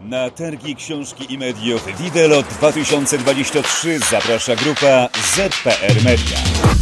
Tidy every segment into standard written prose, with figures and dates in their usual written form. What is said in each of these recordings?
Na targi książki i mediów Wivelot 2023 zaprasza grupa ZPR Media.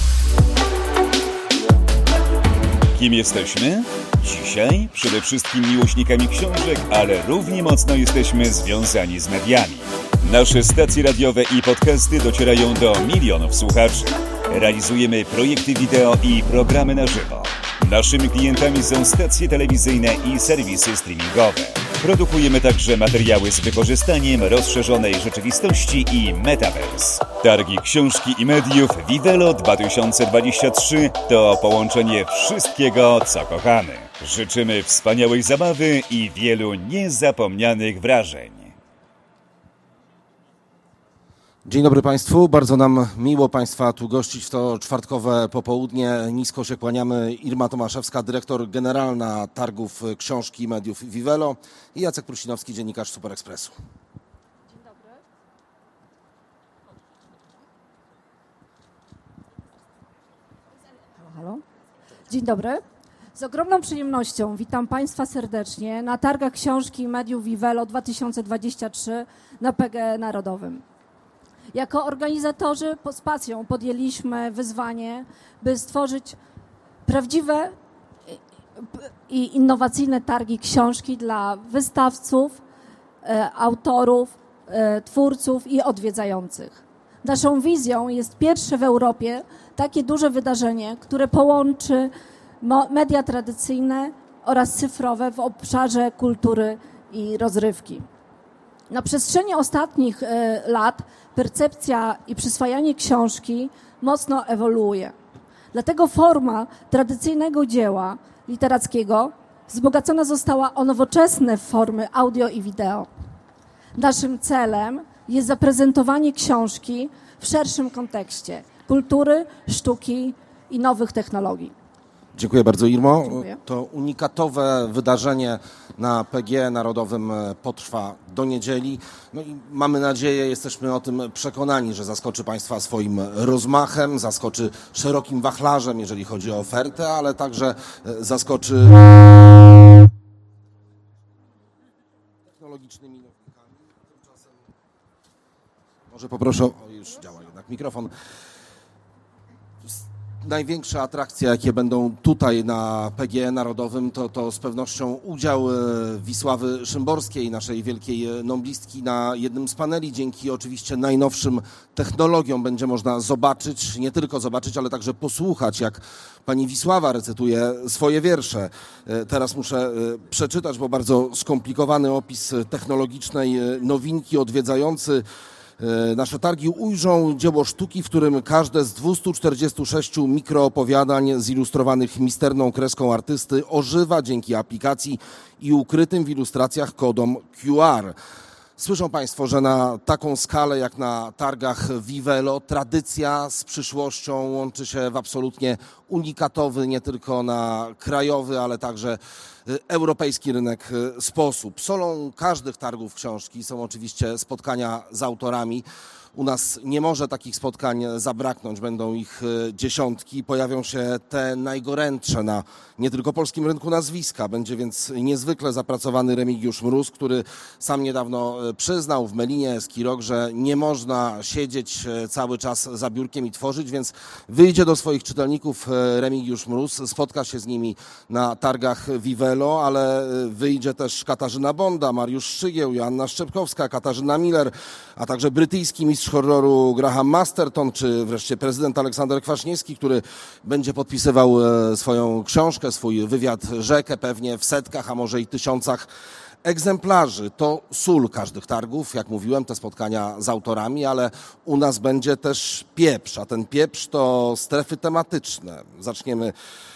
Kim jesteśmy? Dzisiaj przede wszystkim miłośnikami książek, ale równie mocno jesteśmy związani z mediami. Nasze stacje radiowe i podcasty docierają do milionów słuchaczy. Realizujemy projekty wideo i programy na żywo. Naszymi klientami są stacje telewizyjne i serwisy streamingowe. Produkujemy także materiały z wykorzystaniem rozszerzonej rzeczywistości i Metaverse. Targi książki i mediów Wivelot 2023 to połączenie wszystkiego, co kochamy. Życzymy wspaniałej zabawy i wielu niezapomnianych wrażeń. Dzień dobry Państwu, bardzo nam miło Państwa tu gościć w to czwartkowe popołudnie. Nisko się kłaniamy. Irma Tomaszewska, dyrektor generalna targów książki i mediów Vivelo i Jacek Prusinowski, dziennikarz Super Expressu. Dzień dobry. Halo. Dzień dobry. Z ogromną przyjemnością witam Państwa serdecznie na targach książki i mediów Vivelo 2023 na PGE Narodowym. Jako organizatorzy z pasją podjęliśmy wyzwanie, by stworzyć prawdziwe i innowacyjne targi książki dla wystawców, autorów, twórców i odwiedzających. Naszą wizją jest pierwsze w Europie takie duże wydarzenie, które połączy media tradycyjne oraz cyfrowe w obszarze kultury i rozrywki. Na przestrzeni ostatnich lat percepcja i przyswajanie książki mocno ewoluuje. Dlatego forma tradycyjnego dzieła literackiego wzbogacona została o nowoczesne formy audio i wideo. Naszym celem jest zaprezentowanie książki w szerszym kontekście kultury, sztuki i nowych technologii. Dziękuję bardzo, Irmo. Dziękuję. To unikatowe wydarzenie na PGE Narodowym potrwa do niedzieli. No i mamy nadzieję, jesteśmy o tym przekonani, że zaskoczy Państwa swoim rozmachem, zaskoczy szerokim wachlarzem, jeżeli chodzi o ofertę, ale także zaskoczy technologicznymi nowinkami. Tymczasem może poproszę, już działa jednak mikrofon. Największe atrakcje, jakie będą tutaj na PGE Narodowym, to z pewnością udział Wisławy Szymborskiej, naszej wielkiej noblistki, na jednym z paneli. Dzięki oczywiście najnowszym technologiom będzie można zobaczyć, nie tylko zobaczyć, ale także posłuchać, jak pani Wisława recytuje swoje wiersze. Teraz muszę przeczytać, bo bardzo skomplikowany opis technologicznej nowinki. Odwiedzający nasze targi ujrzą dzieło sztuki, w którym każde z 246 mikroopowiadań zilustrowanych misterną kreską artysty ożywa dzięki aplikacji i ukrytym w ilustracjach kodom QR. Słyszą Państwo, że na taką skalę jak na targach Vivelo tradycja z przyszłością łączy się w absolutnie unikatowy, nie tylko na krajowy, ale także europejski rynek sposób. Solą każdych targów książki są oczywiście spotkania z autorami. U nas nie może takich spotkań zabraknąć, będą ich dziesiątki. Pojawią się te najgorętsze na nie tylko polskim rynku nazwiska. Będzie więc niezwykle zapracowany Remigiusz Mróz, który sam niedawno przyznał w Melinie Skirok, że nie można siedzieć cały czas za biurkiem i tworzyć, więc wyjdzie do swoich czytelników Remigiusz Mróz, spotka się z nimi na targach Vivelo, ale wyjdzie też Katarzyna Bonda, Mariusz Szczygieł, Joanna Szczepkowska, Katarzyna Miller, a także brytyjski mistrz horroru Graham Masterton, czy wreszcie prezydent Aleksander Kwaśniewski, który będzie podpisywał swoją książkę, swój wywiad rzekę pewnie w setkach, a może i tysiącach egzemplarzy. To sól każdych targów, jak mówiłem, te spotkania z autorami, ale u nas będzie też pieprz, a ten pieprz to strefy tematyczne. Zaczniemy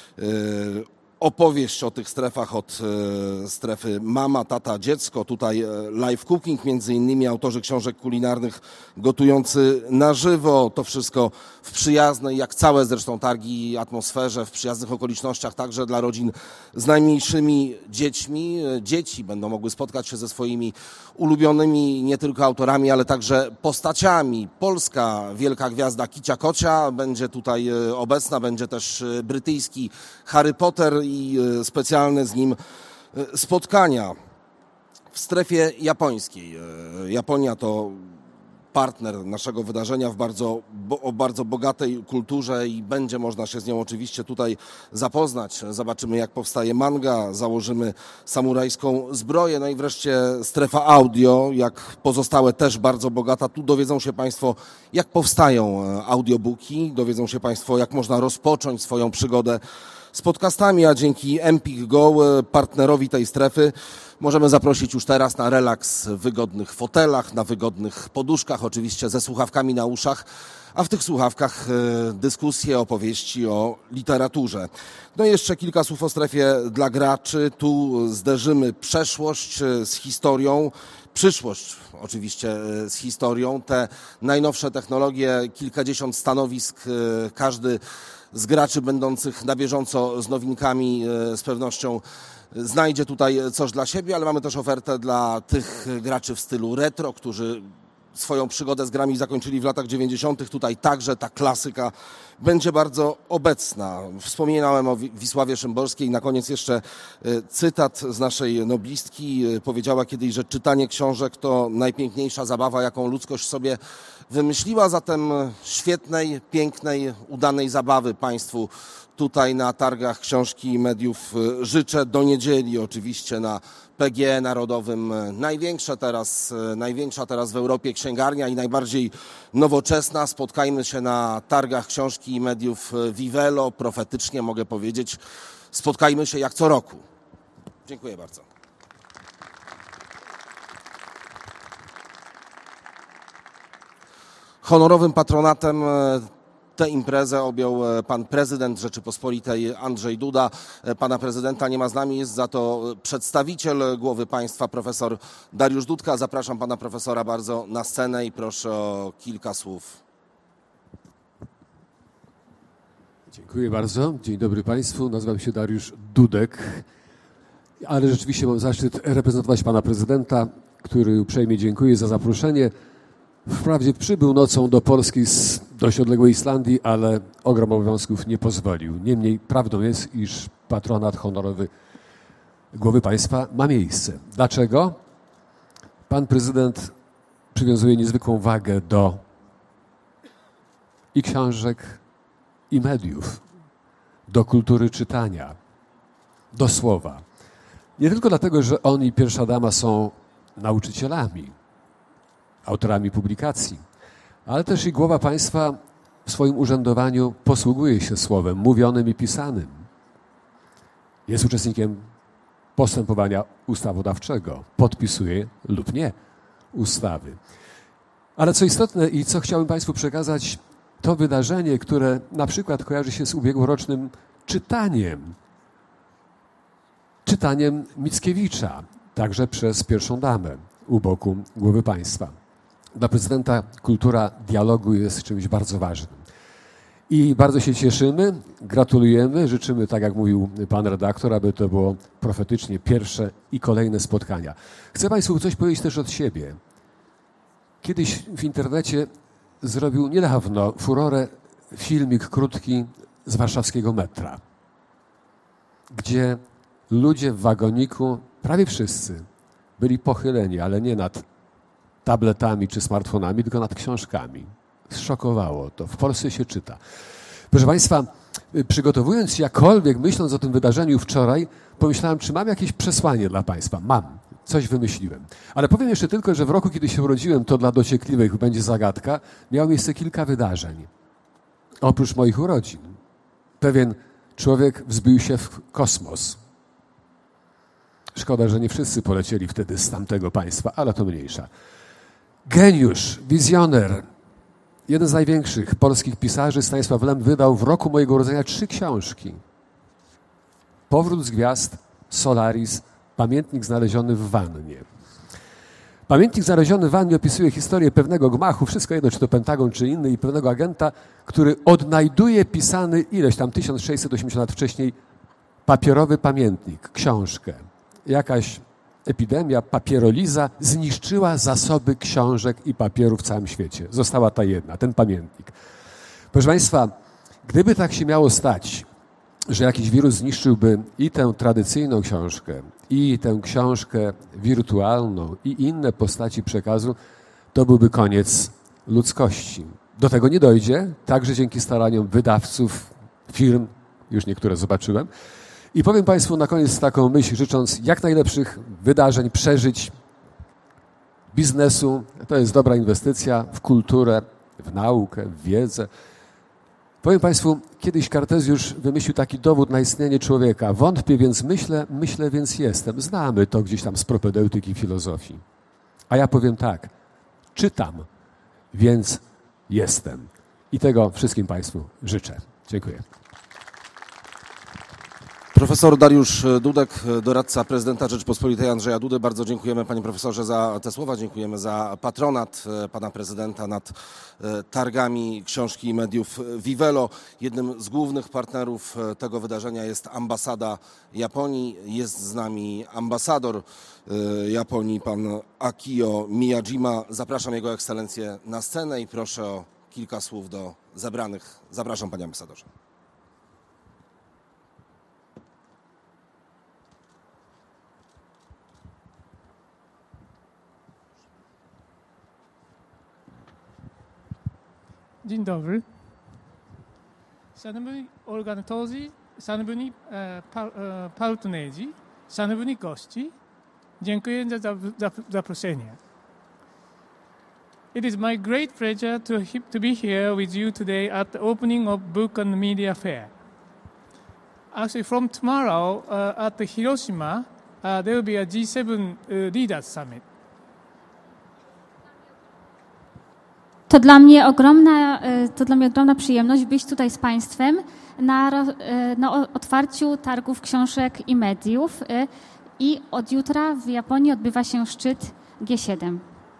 opowieść o tych strefach od strefy mama, tata, dziecko. Tutaj live cooking, między innymi autorzy książek kulinarnych gotujący na żywo. To wszystko w przyjaznej, jak całe zresztą targi, atmosferze, w przyjaznych okolicznościach, także dla rodzin z najmniejszymi dziećmi. Dzieci będą mogły spotkać się ze swoimi ulubionymi nie tylko autorami, ale także postaciami. Polska wielka gwiazda Kicia Kocia będzie tutaj obecna, będzie też brytyjski Harry Potter i specjalne z nim spotkania. W w strefie japońskiej. Japonia to partner naszego wydarzenia o bardzo bogatej kulturze i będzie można się z nią oczywiście tutaj zapoznać. Zobaczymy, jak powstaje manga, założymy samurajską zbroję. No i wreszcie strefa audio, jak pozostałe też bardzo bogata. Tu dowiedzą się Państwo, jak powstają audiobooki, dowiedzą się Państwo, jak można rozpocząć swoją przygodę z podcastami, a dzięki Empik Go, partnerowi tej strefy, możemy zaprosić już teraz na relaks w wygodnych fotelach, na wygodnych poduszkach, oczywiście ze słuchawkami na uszach, a w tych słuchawkach dyskusje, opowieści o literaturze. No i jeszcze kilka słów o strefie dla graczy. Tu zderzymy przeszłość z historią, przyszłość oczywiście z historią. Te najnowsze technologie, kilkadziesiąt stanowisk, każdy z graczy będących na bieżąco z nowinkami z pewnością znajdzie tutaj coś dla siebie, ale mamy też ofertę dla tych graczy w stylu retro, którzy swoją przygodę z grami zakończyli w latach 90. Tutaj także ta klasyka będzie bardzo obecna. Wspominałem o Wisławie Szymborskiej. Na koniec jeszcze cytat z naszej noblistki. Powiedziała kiedyś, że czytanie książek to najpiękniejsza zabawa, jaką ludzkość sobie wymyśliła. Zatem świetnej, pięknej, udanej zabawy Państwu tutaj na targach książki i mediów życzę. Do niedzieli oczywiście na PGE Narodowym. Największa teraz w Europie księgarnia i najbardziej nowoczesna. Spotkajmy się na targach książki i mediów Vivelo. Profetycznie mogę powiedzieć, spotkajmy się jak co roku. Dziękuję bardzo. Honorowym patronatem tę imprezę objął pan prezydent Rzeczypospolitej Andrzej Duda. Pana prezydenta nie ma z nami, jest za to przedstawiciel głowy państwa, profesor Dariusz Dudka. Zapraszam pana profesora bardzo na scenę i proszę o kilka słów. Dziękuję bardzo. Dzień dobry Państwu. Nazywam się Dariusz Dudek, ale rzeczywiście mam zaszczyt reprezentować pana prezydenta, który uprzejmie dziękuję za zaproszenie. Wprawdzie przybył nocą do Polski z dość odległej Islandii, ale ogrom obowiązków nie pozwolił. Niemniej prawdą jest, iż patronat honorowy głowy państwa ma miejsce. Dlaczego? Pan prezydent przywiązuje niezwykłą wagę do i książek, i mediów, do kultury czytania, do słowa. Nie tylko dlatego, że on i pierwsza dama są nauczycielami, autorami publikacji, ale też i głowa państwa w swoim urzędowaniu posługuje się słowem mówionym i pisanym. Jest uczestnikiem postępowania ustawodawczego, podpisuje lub nie ustawy. Ale co istotne i co chciałbym Państwu przekazać, to wydarzenie, które na przykład kojarzy się z ubiegłorocznym czytaniem Mickiewicza, także przez pierwszą damę u boku głowy państwa. Dla prezydenta kultura dialogu jest czymś bardzo ważnym. I bardzo się cieszymy, gratulujemy, życzymy, tak jak mówił pan redaktor, aby to było profetycznie pierwsze i kolejne spotkania. Chcę Państwu coś powiedzieć też od siebie. Kiedyś w internecie zrobił niedawno furorę filmik krótki z warszawskiego metra, gdzie ludzie w wagoniku, prawie wszyscy, byli pochyleni, ale nie nad tabletami czy smartfonami, tylko nad książkami. Zszokowało to. W Polsce się czyta. Proszę Państwa, przygotowując się jakkolwiek, myśląc o tym wydarzeniu wczoraj, pomyślałem, czy mam jakieś przesłanie dla Państwa. Mam. Coś wymyśliłem. Ale powiem jeszcze tylko, że w roku, kiedy się urodziłem, to dla dociekliwych będzie zagadka, miało miejsce kilka wydarzeń. Oprócz moich urodzin. Pewien człowiek wzbił się w kosmos. Szkoda, że nie wszyscy polecieli wtedy z tamtego państwa, ale to mniejsza. Geniusz, wizjoner, jeden z największych polskich pisarzy, Stanisław Lem, wydał w roku mojego urodzenia 3 książki. Powrót z gwiazd, Solaris, Pamiętnik znaleziony w wannie. Pamiętnik znaleziony w wannie opisuje historię pewnego gmachu, wszystko jedno, czy to Pentagon, czy inny, i pewnego agenta, który odnajduje pisany ileś tam 1680 lat wcześniej papierowy pamiętnik, książkę. Jakaś epidemia, papieroliza zniszczyła zasoby książek i papieru w całym świecie. Została ta jedna, ten pamiętnik. Proszę Państwa, gdyby tak się miało stać, że jakiś wirus zniszczyłby i tę tradycyjną książkę, i tę książkę wirtualną, i inne postaci przekazu, to byłby koniec ludzkości. Do tego nie dojdzie, także dzięki staraniom wydawców, firm, już niektóre zobaczyłem. I powiem Państwu na koniec taką myśl, życząc jak najlepszych wydarzeń, przeżyć, biznesu. To jest dobra inwestycja w kulturę, w naukę, w wiedzę. Powiem Państwu, kiedyś Kartezjusz wymyślił taki dowód na istnienie człowieka. Wątpię, więc myślę, więc jestem. Znamy to gdzieś tam z propedeutyki filozofii. A ja powiem tak, czytam, więc jestem. I tego wszystkim Państwu życzę. Dziękuję. Profesor Dariusz Dudek, doradca prezydenta Rzeczypospolitej Andrzeja Dudy. Bardzo dziękujemy panie profesorze za te słowa. Dziękujemy za patronat pana prezydenta nad targami książki i mediów Vivelo. Jednym z głównych partnerów tego wydarzenia jest ambasada Japonii. Jest z nami ambasador Japonii, pan Akio Miyajima. Zapraszam jego ekscelencję na scenę i proszę o kilka słów do zebranych. Zapraszam panie ambasadorze. Dzień dobry. Szanowni organizatorzy, szanowni partnerzy, szanowni gości, dziękuję za zaproszenie. It is my great pleasure to be here with you today at the opening of Book and Media Fair. Actually, from tomorrow at the Hiroshima, there will be a G7 Leaders Summit. To dla mnie ogromna przyjemność być tutaj z Państwem na otwarciu targów książek i mediów. I od jutra w Japonii odbywa się szczyt G7.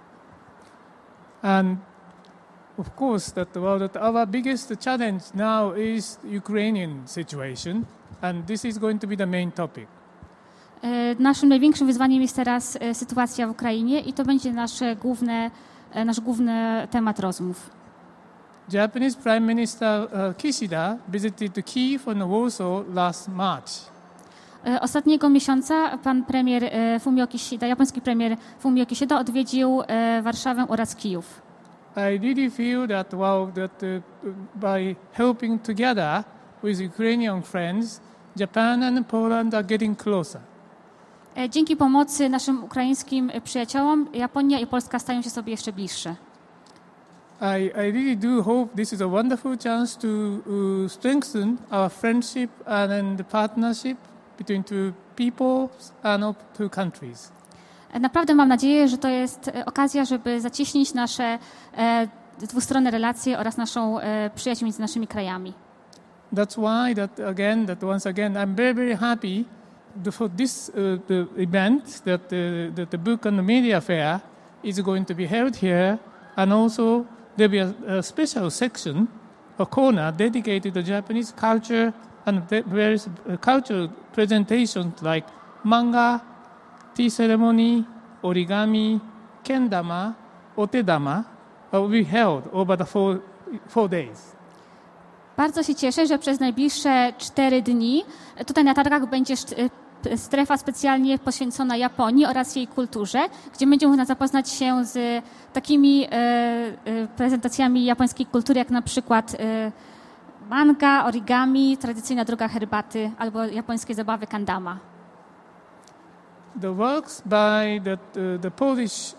And of course, our biggest challenge now is Ukrainian situation, and this is going to be the main topic. Naszym największym wyzwaniem jest teraz sytuacja w Ukrainie i to będzie nasz główny temat rozmów. Japanese Prime Minister Kishida visited Kyiv and Warsaw last March. Ostatniego miesiąca pan premier Fumio Kishida, japoński premier Fumio Kishida odwiedził Warszawę oraz Kijów. I really feel that by helping together with Ukrainian friends, Japan and Poland are getting closer. Dzięki pomocy naszym ukraińskim przyjaciołom Japonia i Polska stają się sobie jeszcze bliższe. I really do hope this is a wonderful chance to strengthen our friendship and the partnership between two peoples and two countries. Naprawdę mam nadzieję, że to jest okazja, żeby zacieśnić nasze dwustronne relacje oraz naszą przyjaźń między naszymi krajami. That's why once again I'm very happy for this the event that the Book and the Media Fair is going to be held here, and also there will be a special section, a corner dedicated to Japanese culture and various cultural presentations like manga, tea ceremony, origami, kendama, otedama will be held over the four days. Bardzo się cieszę, że przez najbliższe 4 dni tutaj na targach będzie strefa specjalnie poświęcona Japonii oraz jej kulturze, gdzie będzie można zapoznać się z takimi prezentacjami japońskiej kultury, jak na przykład manga, origami, tradycyjna droga herbaty albo japońskie zabawy kandama. The works by the Polish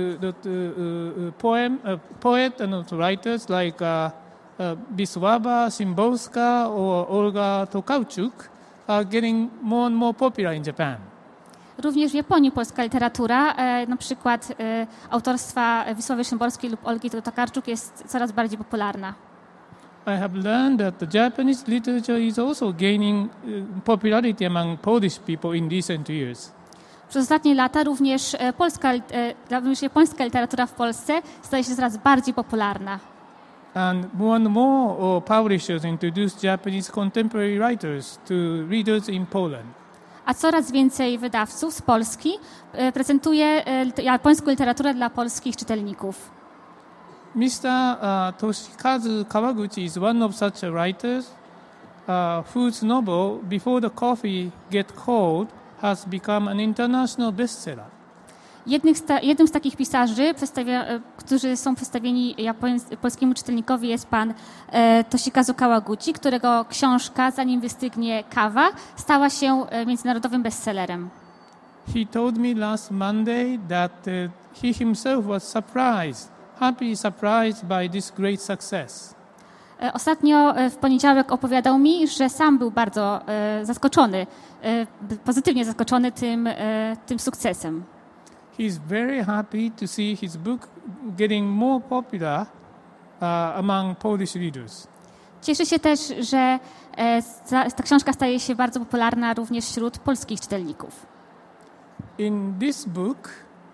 poet and also writers like Wisława Szymborska or Olga Tokarczuk are getting more and more popular in Japan. Również w Japonii polska literatura, na przykład autorstwa Wisławy Szymborskiej lub Olgi Tokarczuk jest coraz bardziej popularna. I have learned that the Japanese literature is also gaining popularity among Polish people in recent years. Przez ostatnie lata również japońska literatura w Polsce staje się coraz bardziej popularna. And more publishers introduce Japanese contemporary writers to readers in Poland. A coraz więcej wydawców z Polski prezentuje japońską literaturę dla polskich czytelników. Mr. Toshikazu Kawaguchi is one of such writers. whose novel, Before the Coffee Get Cold, has become an international bestseller. Jednym z takich pisarzy, którzy są przedstawieni polskiemu czytelnikowi, jest pan Toshikazu Kawaguchi, którego książka Zanim wystygnie kawa stała się międzynarodowym bestsellerem. He told me last Monday that he himself was happily surprised by this great success. Ostatnio w poniedziałek opowiadał mi, że sam był bardzo zaskoczony, pozytywnie zaskoczony tym sukcesem. He's very happy to see his book getting more popular among Polish readers. Cieszy się też, że ta książka staje się bardzo popularna również wśród polskich czytelników. In this book,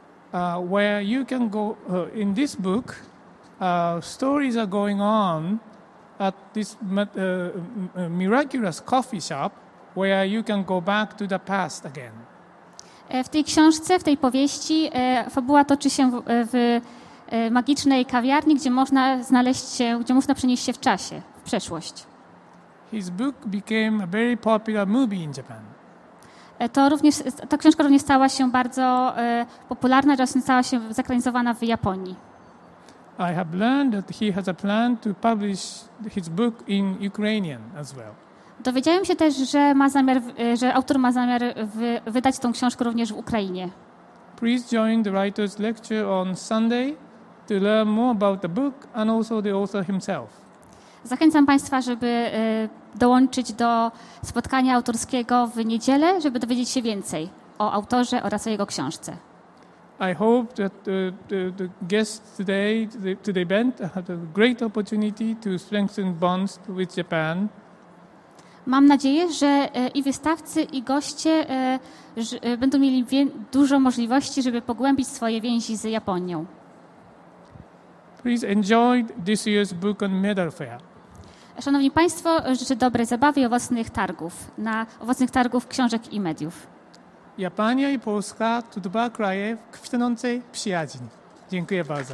stories are going on at this miraculous coffee shop where you can go back to the past again. W tej książce, w tej powieści fabuła toczy się w magicznej kawiarni, gdzie można przenieść się w czasie, w przeszłość. His book became a very popular movie in Japan. Ta książka również stała się bardzo popularna, oraz stała się zekranizowana w Japonii. I have learned that he has a plan to publish his book in Ukrainian as well. Dowiedziałem się też, że autor ma zamiar wydać tą książkę również w Ukrainie. Please join the writer's lecture on Sunday to learn more about the book and also the author himself. Zachęcam Państwa, żeby dołączyć do spotkania autorskiego w niedzielę, żeby dowiedzieć się więcej o autorze oraz o jego książce. I hope that the guests today to the event have a great opportunity to strengthen bonds with Japan. Mam nadzieję, że i wystawcy, i goście będą mieli dużo możliwości, żeby pogłębić swoje więzi z Japonią. Please enjoy this year's Book and Medal Fair. Szanowni Państwo, życzę dobrej zabawy i owocnych targów książek i mediów. Japania i Polska to dwa kraje w kwitnącej przyjaźni. Dziękuję bardzo.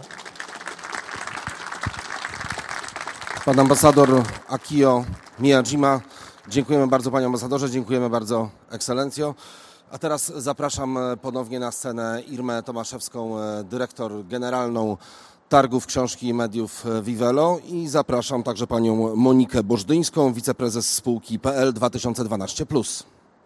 Pan ambasador Akio Miyajima. Dziękujemy bardzo, panie ambasadorze, dziękujemy bardzo, ekscelencjo. A teraz zapraszam ponownie na scenę Irmę Tomaszewską, dyrektor generalną Targów Książki i Mediów Vivelo, i zapraszam także panią Monikę Bożdyńską, wiceprezes spółki PL 2012+.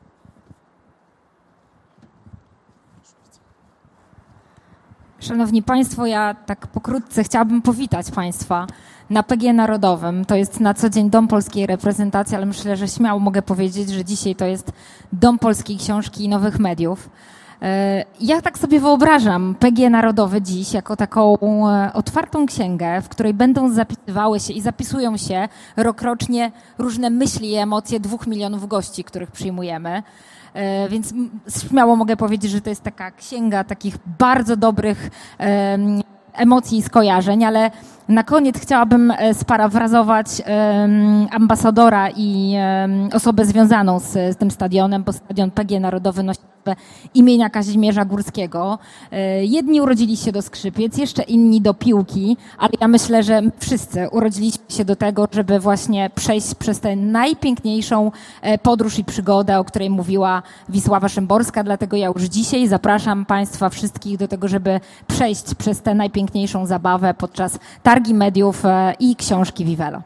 Szanowni Państwo, ja tak pokrótce chciałabym powitać Państwa na PG Narodowym. To jest na co dzień Dom Polskiej Reprezentacji, ale myślę, że śmiało mogę powiedzieć, że dzisiaj to jest Dom Polskiej Książki i Nowych Mediów. Ja tak sobie wyobrażam PG Narodowy dziś jako taką otwartą księgę, w której będą zapisywały się i zapisują się rokrocznie różne myśli i emocje 2 milionów gości, których przyjmujemy. Więc śmiało mogę powiedzieć, że to jest taka księga takich bardzo dobrych emocji i skojarzeń, ale na koniec chciałabym sparafrazować ambasadora i osobę związaną z tym stadionem, bo stadion PG Narodowy nosi imienia Kazimierza Górskiego. Jedni urodzili się do skrzypiec, jeszcze inni do piłki, ale ja myślę, że my wszyscy urodziliśmy się do tego, żeby właśnie przejść przez tę najpiękniejszą podróż i przygodę, o której mówiła Wisława Szymborska. Dlatego ja już dzisiaj zapraszam Państwa wszystkich do tego, żeby przejść przez tę najpiękniejszą zabawę podczas Targi Mediów i Książki Vivelo.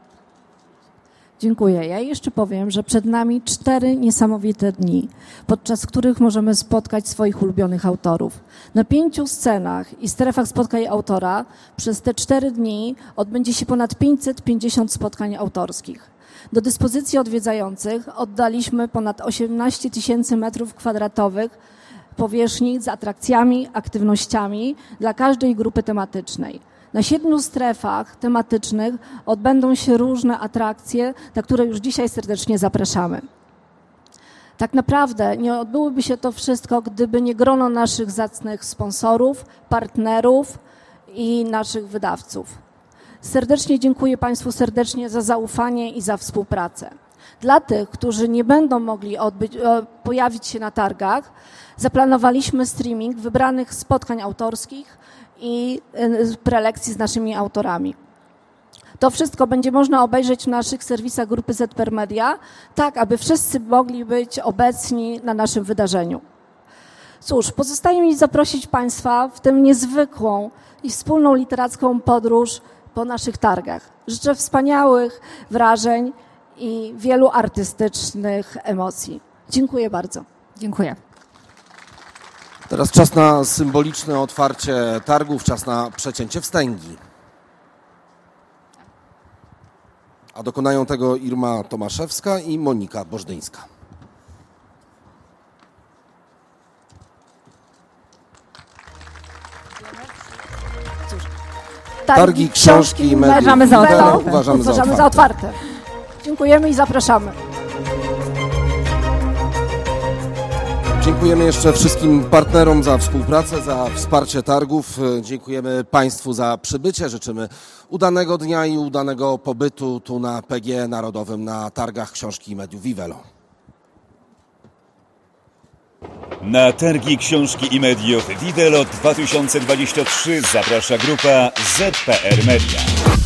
Dziękuję. Ja jeszcze powiem, że przed nami 4 niesamowite dni, podczas których możemy spotkać swoich ulubionych autorów. Na 5 scenach i strefach spotkań autora przez te 4 dni odbędzie się ponad 550 spotkań autorskich. Do dyspozycji odwiedzających oddaliśmy ponad 18 000 metrów kwadratowych powierzchni z atrakcjami, aktywnościami dla każdej grupy tematycznej. Na 7 strefach tematycznych odbędą się różne atrakcje, na które już dzisiaj serdecznie zapraszamy. Tak naprawdę nie odbyłoby się to wszystko, gdyby nie grono naszych zacnych sponsorów, partnerów i naszych wydawców. Serdecznie dziękuję Państwu za zaufanie i za współpracę. Dla tych, którzy nie będą mogli pojawić się na targach, zaplanowaliśmy streaming wybranych spotkań autorskich i prelekcji z naszymi autorami. To wszystko będzie można obejrzeć w naszych serwisach grupy ZPR Media, tak aby wszyscy mogli być obecni na naszym wydarzeniu. Cóż, pozostaje mi zaprosić Państwa w tę niezwykłą i wspólną literacką podróż po naszych targach. Życzę wspaniałych wrażeń i wielu artystycznych emocji. Dziękuję bardzo. Dziękuję. Teraz czas na symboliczne otwarcie targów, czas na przecięcie wstęgi. A dokonają tego Irma Tomaszewska i Monika Bożdyńska. Targi, książki i mediów uważamy za otwarte. Uważamy za otwarte. Dziękujemy i zapraszamy. Dziękujemy jeszcze wszystkim partnerom za współpracę, za wsparcie targów. Dziękujemy Państwu za przybycie. Życzymy udanego dnia i udanego pobytu tu na PGE Narodowym na targach książki i mediów Vivelo. Na targi książki i mediów Vivelo 2023 zaprasza grupa ZPR Media.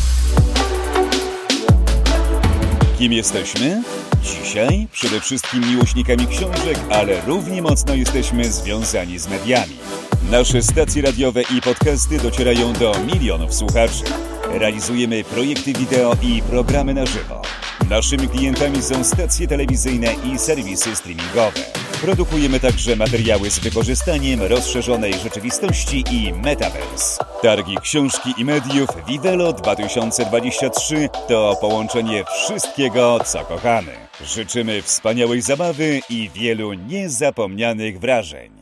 Kim jesteśmy? Dzisiaj przede wszystkim miłośnikami książek, ale równie mocno jesteśmy związani z mediami. Nasze stacje radiowe i podcasty docierają do milionów słuchaczy. Realizujemy projekty wideo i programy na żywo. Naszymi klientami są stacje telewizyjne i serwisy streamingowe. Produkujemy także materiały z wykorzystaniem rozszerzonej rzeczywistości i Metaverse. Targi książki i mediów Vivelo 2023 to połączenie wszystkiego, co kochamy. Życzymy wspaniałej zabawy i wielu niezapomnianych wrażeń.